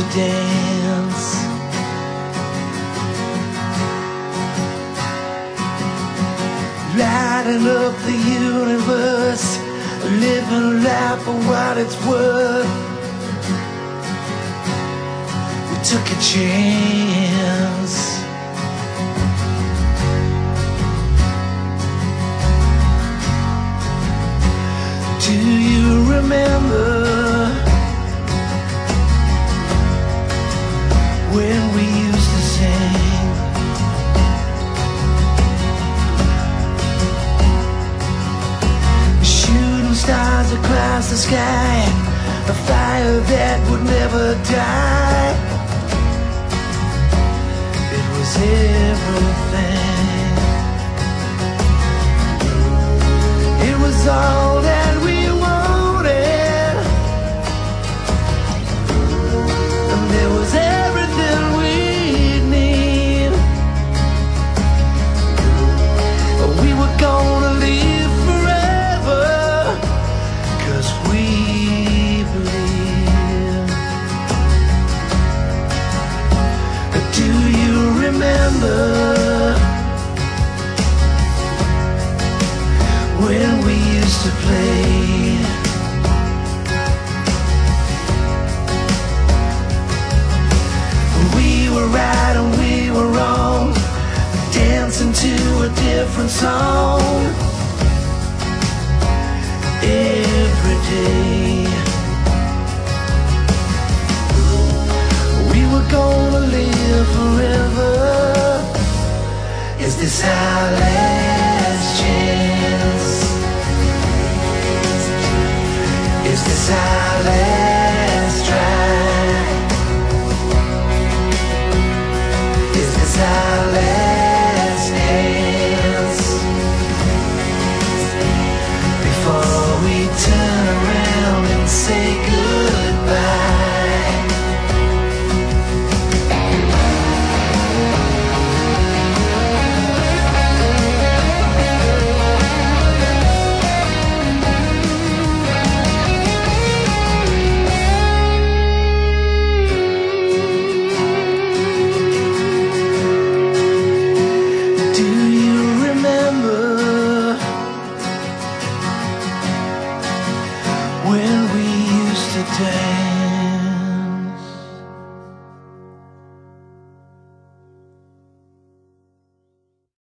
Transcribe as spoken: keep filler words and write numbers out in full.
to dance. Lighting up the universe, living life for what it's worth. We took a chance. Do you remember when we used to sing? Shooting stars across the sky, a fire that would never die. It was everything. It was all that we wanted, and there was everything we'd need. We were gonna live forever, 'cause we believe. Do you remember when we used to play? We were right and we were wrong, dancing to a different song every day. We were gonna live forever. Is this our last chance? Is this our last try? Is this our last dance? Before we turn around and say goodbye. When we used to dance.